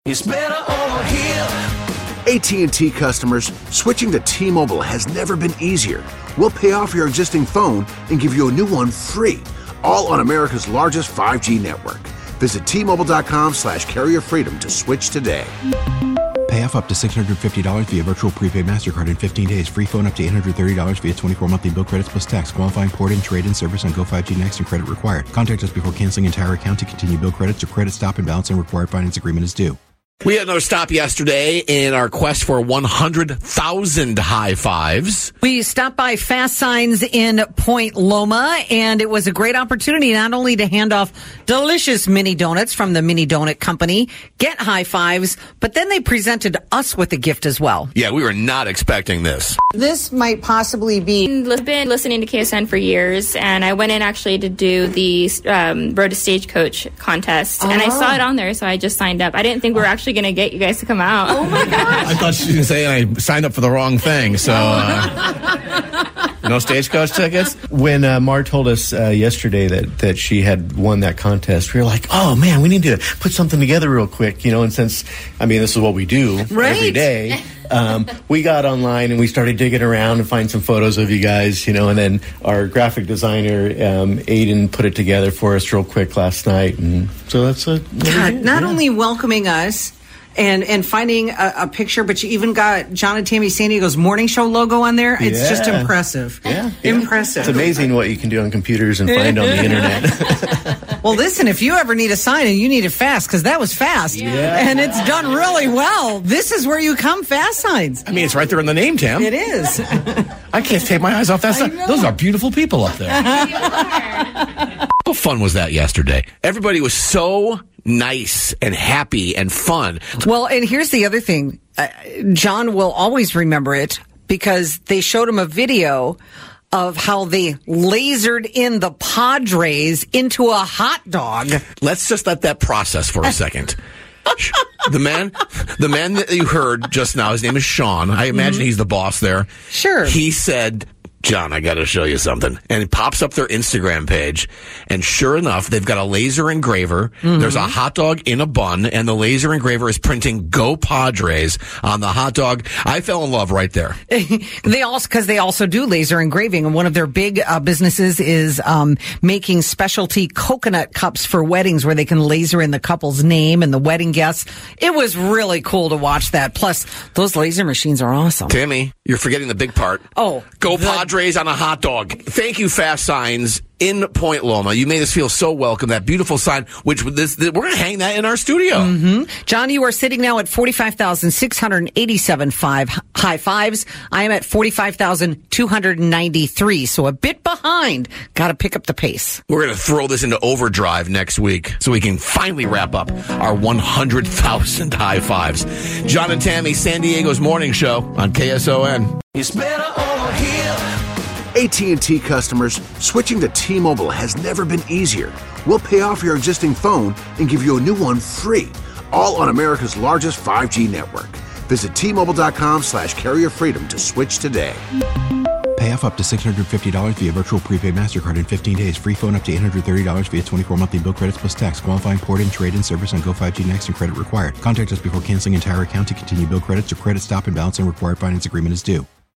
It's better over here. AT&T customers, switching to T-Mobile has never been easier. We'll pay off your existing phone and give you a new one free, all on America's largest 5G network. Visit T-Mobile.com/carrier freedom to switch today. Pay off up to $650 via virtual prepaid MasterCard in 15 days. Free phone up to $830 via 24 monthly bill credits plus tax. Qualifying port-in, trade-in service on Go5G Next and credit required. Contact us before canceling entire account to continue bill credits or credit stop and balance and required finance agreement is due. We had another stop yesterday in our quest for 100,000 high fives. We stopped by Fast Signs in Point Loma, and it was a great opportunity not only to hand off delicious mini donuts from the Mini Donut Company, get high fives, but then they presented us with a gift as well. Yeah, we were not expecting this. This might possibly be... I've been listening to KSN for years, and I went in actually to do the Road to Stagecoach contest, and I saw it on there, so I just signed up. I didn't think we were actually going to get you guys to come out. Oh my gosh. I thought she was going to say I signed up for the wrong thing, so no Stagecoach tickets? When Mar told us yesterday that she had won that contest, we were like, oh man, we need to put something together real quick, and since, this is what we do every day, we got online and we started digging around and find some photos of you guys, and then our graphic designer, Aiden, put it together for us real quick last night. And so that's not only welcoming us and finding a picture, but you even got John and Tammy San Diego's morning show logo on there. It's just impressive. Yeah. Impressive. It's amazing what you can do on computers and find on the internet. Well, listen, if you ever need a sign and you need it fast, because that was fast, and it's done really well, this is where you come, Fast Signs. It's right there in the name, Tam. It is. I can't take my eyes off that sign. Those are beautiful people up there. How fun was that yesterday? Everybody was so nice and happy and fun. Well, and here's the other thing. John will always remember it because they showed him a video of how they lasered in the Padres into a hot dog. Let's just let that process for a second. The man that you heard just now, his name is Sean. I imagine he's the boss there. Sure. He said, John, I got to show you something. And it pops up their Instagram page. And sure enough, they've got a laser engraver. There's a hot dog in a bun, and the laser engraver is printing Go Padres on the hot dog. I fell in love right there. They also do laser engraving, and one of their big businesses is making specialty coconut cups for weddings where they can laser in the couple's name and the wedding guests. It was really cool to watch that. Plus, those laser machines are awesome. Tammy, you're forgetting the big part. Oh. Go Padres on a hot dog. Thank you, Fast Signs in Point Loma. You made us feel so welcome. That beautiful sign, we're going to hang that in our studio. John, you are sitting now at 45,687 high fives. I am at 45,293, so a bit behind. Got to pick up the pace. We're going to throw this into overdrive next week so we can finally wrap up our 100,000 high fives. John and Tammy, San Diego's morning show on KSON. It's better over here. AT&T customers, switching to T-Mobile has never been easier. We'll pay off your existing phone and give you a new one free, all on America's largest 5G network. Visit T-Mobile.com/carrier freedom to switch today. Pay off up to $650 via virtual prepaid MasterCard in 15 days. Free phone up to $830 via 24 monthly bill credits plus tax. Qualifying port-in, trade-in service on Go5G Next and credit required. Contact us before canceling entire account to continue bill credits or credit stop and balance and required finance agreement is due.